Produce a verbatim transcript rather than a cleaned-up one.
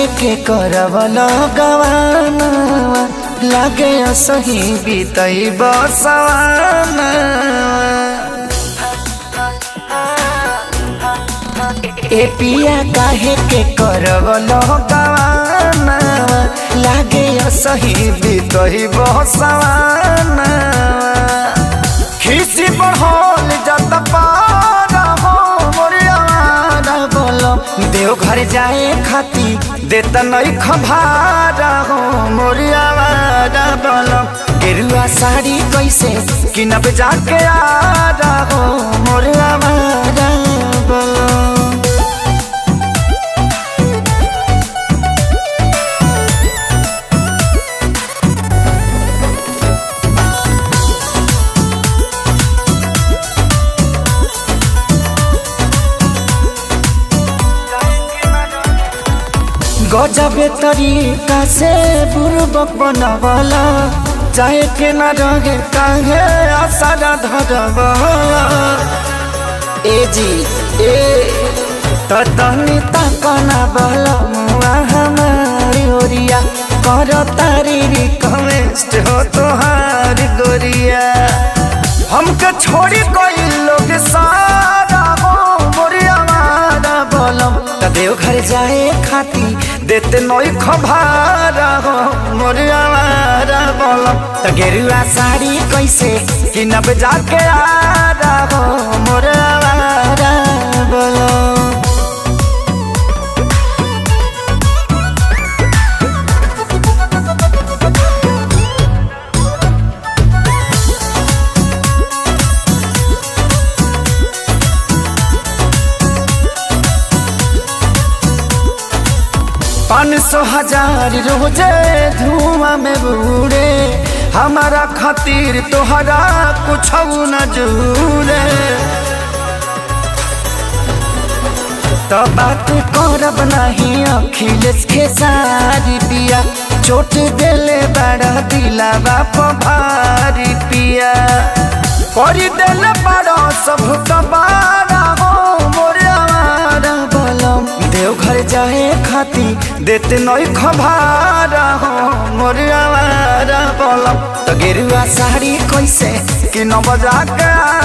काहे के करवल गवाना लागे सही बीतई बसवाना। ए पिया काहे के करवल गवाना लागे सही बीतई बसवाना। खिसी बढ़ल जत पारा हो मोरियावारा बोलो देव घर जाए खाती देत नहीं खभारा हो मोरियावारा बोलो। गेरुआ साड़ी कैसे किनब जाके आरा हो मोरियावारा बोलो। गजबे तरीका से बुर्बक बनवला चाहे के न रहे काहे आसारा धरवला। ए जी ए तनी तकना बला मुआ हमारी ओरिया कर तारी रिक्वेस्ट हो तोहार गोरिया। हमके छोड़ी कोई लोग सारा हो मोरियावारा बोलम देव घर जाए खाती देते नई खभारा हो मोरियावारा बोलम। त गेरुआ साड़ी कैसे किनब जाके आरा हो मोरियावारा बोलम। पाँच सौ हजार रोजे धुआं में बूढ़े हमारा खातिर तोहरा कुछ न जुड़े। तो बात करब नहीं अखिलेश के सारी पिया चोट देले बड़ा दिला बाप भारी पिया करी देले बड़ा सब कबारा हो मोरियावारा बोलम। देव घर जाए खाती देते नई खभारा हो मोरियावारा बोलम। तो गेरुआ साड़ी कैसे किनब जाके